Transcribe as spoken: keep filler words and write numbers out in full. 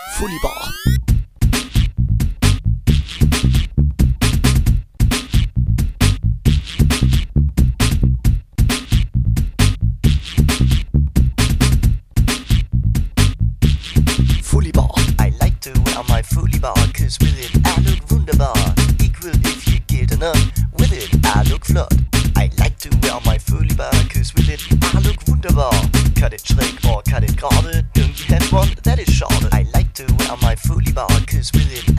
Fully bar. Fully bar. I like to wear my fully bar, cause with it I look wunderbar. Equal if you get enough, with it I look flot. I like to wear my fully bar, cause with it I look wunderbar. Cut it trick or cut it gerade, don't you have one that is short. I like to wear my fully bar, cause with it